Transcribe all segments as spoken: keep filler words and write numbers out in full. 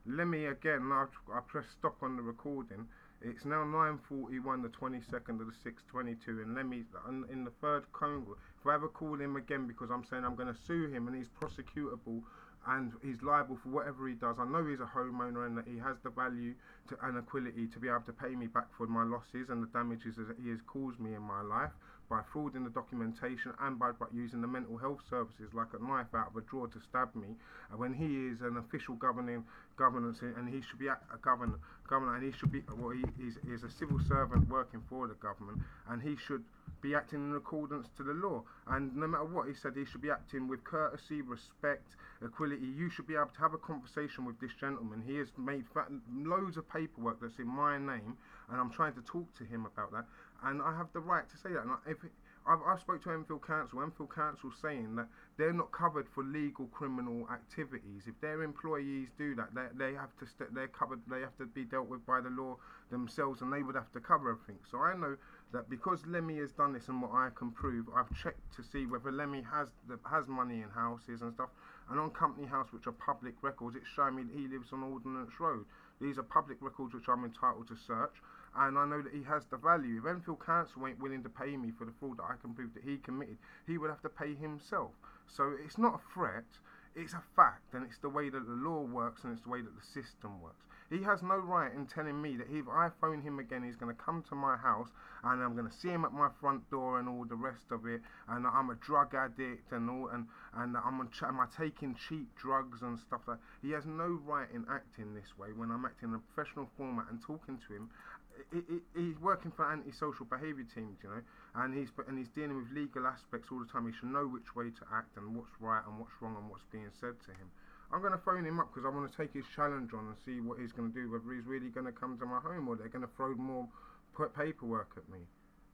Let me again. I, I press stop on the recording. It's now nine forty-one, the twenty-second of the sixth, twenty-two, and let me in the third convo. If I ever call him again because I'm saying I'm going to sue him and he's prosecutable and he's liable for whatever he does. I know he's a homeowner and that he has the value to, and equity to be able to pay me back for my losses and the damages that he has caused me in my life by fraud in the documentation and by, by using the mental health services like a knife out of a drawer to stab me. And when he is an official governing governance and he should be a, a governor, governor and he should be well he is, is a civil servant working for the government and he should be acting in accordance to the law, and no matter what he said, he should be acting with courtesy, respect, equality. You should be able to have a conversation with this gentleman. He has made fat, loads of paperwork that's in my name, and I'm trying to talk to him about that, and I have the right to say that. And I, if I've, I've spoke to Enfield Council. Enfield Council saying that they're not covered for legal criminal activities. If their employees do that, they, they have to st- they're covered. They have to be dealt with by the law themselves, and they would have to cover everything. So I know that because Lemmy has done this and what I can prove, I've checked to see whether Lemmy has the, has money in houses and stuff. And on Company House, which are public records, it's showing me that he lives on Ordnance Road. These are public records which I'm entitled to search. And I know that he has the value. If Enfield Council ain't willing to pay me for the fraud that I can prove that he committed, he would have to pay himself. So it's not a threat, it's a fact, and it's the way that the law works and it's the way that the system works. He has no right in telling me that if I phone him again, he's going to come to my house and I'm going to see him at my front door and all the rest of it, and I'm a drug addict and all, and, and I'm on ch- am I taking cheap drugs and stuff like that. He has no right in acting this way when I'm acting in a professional format and talking to him. It, it, he's working for antisocial behaviour teams, you know, and he's and he's dealing with legal aspects all the time. He should know which way to act and what's right and what's wrong and what's being said to him. I'm going to phone him up because I want to take his challenge on and see what he's going to do, whether he's really going to come to my home or they're going to throw more paperwork at me.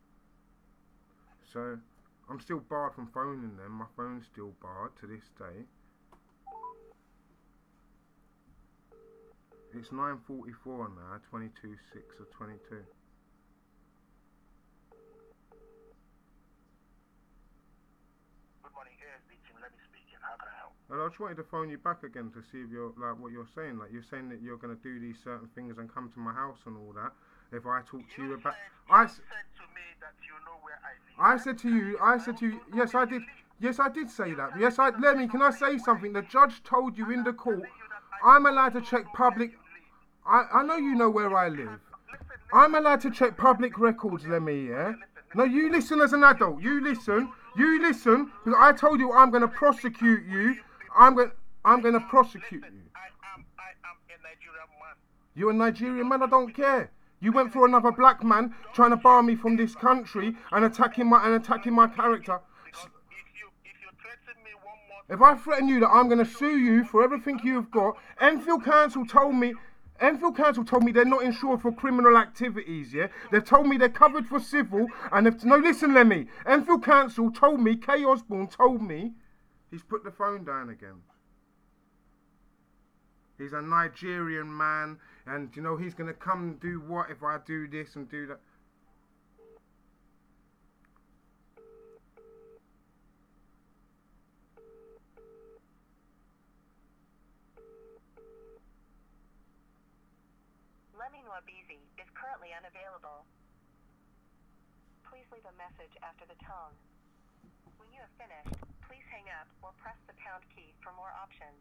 So I'm still barred from phoning them. My phone's still barred to this day. It's nine forty-four now, twenty-two six of twenty-two. Good morning, A S B team. Let me speak in. How can I help? Well, I just wanted to phone you back again to see if you're like what you're saying. Like you're saying that you're going to do these certain things and come to my house and all that. If I talk to you, You about, said, I you s- said to me that you know where I live. I said to you, I said to you, yes, I did. Yes, I did say that. Yes, I. Let me. Can I say something? The judge told you in the court. I'm allowed to check public. I, I know you know where I live. I'm allowed to check public records, Lemmy, yeah? No, you listen as an adult. You listen. You listen. Because I told you I'm going to prosecute you. I'm going I'm going to prosecute you. I am, I am a Nigerian man. You're a Nigerian man, I don't care. You went for another black man trying to bar me from this country and attacking my and attacking my character. Because if you if you threaten me one more If I threaten you that I'm going to sue you for everything you've got, Enfield Council told me, Enfield Council told me they're not insured for criminal activities, yeah? They've told me they're covered for civil, and if, no, listen, Lemmy, Enfield Council told me, Kay Osborne told me, he's put the phone down again. He's a Nigerian man, and, you know, he's going to come and do what if I do this and do that. Lemmy Nwabizi is currently unavailable. Please leave a message after the tone. When you have finished, please hang up or press the pound key for more options.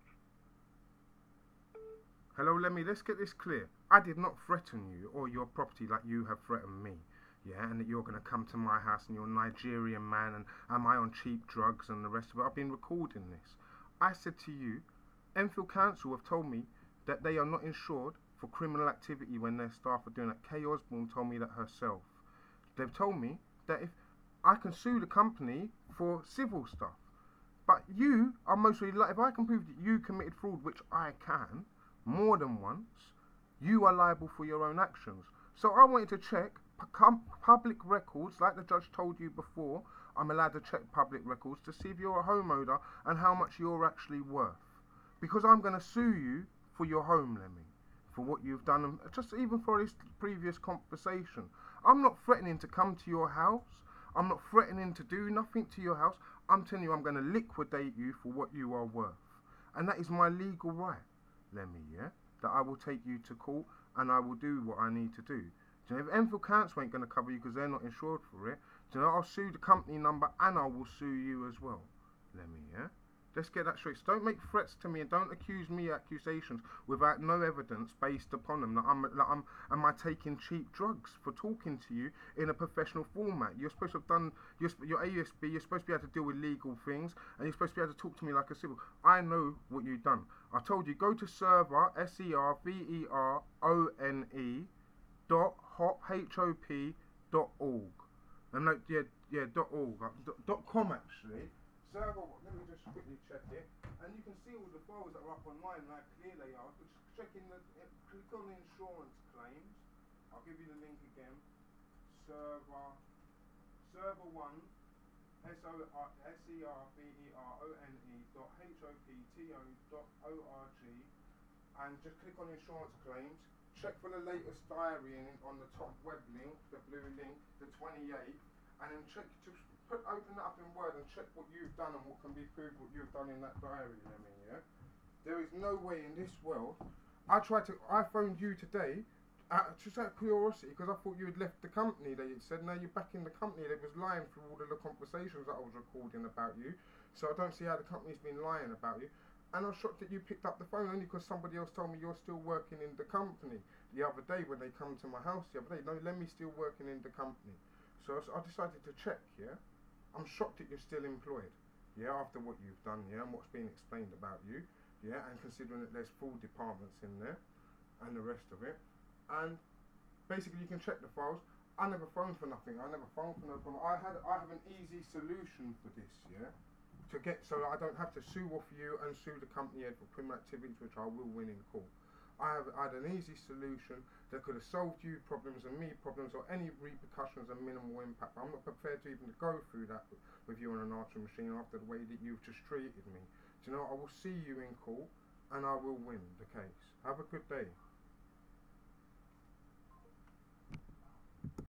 Hello, Lemmy, let's get this clear. I did not threaten you or your property like you have threatened me. Yeah, and that you're going to come to my house and you're a Nigerian man and am I on cheap drugs and the rest of it. I've been recording this. I said to you, Enfield Council have told me that they are not insured for criminal activity when their staff are doing that. Kay Osborne told me that herself. They've told me that if I can sue the company for civil stuff. But you are mostly, like, if I can prove that you committed fraud, which I can, more than once, you are liable for your own actions. So I wanted to check pu- public records, like the judge told you before. I'm allowed to check public records to see if you're a homeowner and how much you're actually worth. Because I'm going to sue you for your home, Lemmy, for what you've done, and just even for this previous conversation. I'm not threatening to come to your house. I'm not threatening to do nothing to your house. I'm telling you I'm going to liquidate you for what you are worth. And that is my legal right, Lemmy, yeah? that I will take you to court and I will do what I need to do. Do you know, if Enfield Council ain't going to cover you because they're not insured for it, do you know, I'll sue the company number and I will sue you as well. Let me, yeah? Let's get that straight. So don't make threats to me and don't accuse me accusations without no evidence based upon them. That I'm, that I'm, am I taking cheap drugs for talking to you in a professional format? You're supposed to have done, you're, you're A U S B, you're supposed to be able to deal with legal things and you're supposed to be able to talk to me like a civil. I know what you've done. I told you, go to server, S E R V E R O N E, dot hop, H O P, dot org. And no, yeah, yeah, dot org, dot, dot com actually. Server, let me just quickly check it, and you can see all the files that are up online, how clear they are. Just check in the, click on the insurance claims. I'll give you the link again. Server, server one, S O R S E R V E R O N E dot H O P T O dot O R G, and just click on insurance claims. Check for the latest diary in on the top web link, the blue link, the twenty-eighth, and then check to. Put, open that up in Word and check what you've done and what can be proved what you've done in that diary, Lemmy, yeah? There is no way in this world. I tried to, I phoned you today, uh, just out of curiosity, because I thought you had left the company. They said, no, you're back in the company. They was lying through all of the conversations that I was recording about you. So I don't see how the company's been lying about you. And I was shocked that you picked up the phone only because somebody else told me you're still working in the company. The other day when they come to my house the other day, no, Lemmy's still working in the company. So I decided to check, yeah? I'm shocked that you're still employed, yeah, after what you've done, yeah, and what's been explained about you, yeah, and considering that there's full departments in there, and the rest of it, and basically you can check the files. I never phoned for nothing, I never phoned for no problem. I had, I have an easy solution for this, yeah, to get, so I don't have to sue off you and sue the company head for criminal activities, which I will win in court. I have I had an easy solution that could have solved you problems and me problems or any repercussions and minimal impact. I'm not prepared to even go through that with you on an answering machine after the way that you've just treated me. Do you know, I will see you in court and I will win the case. Have a good day.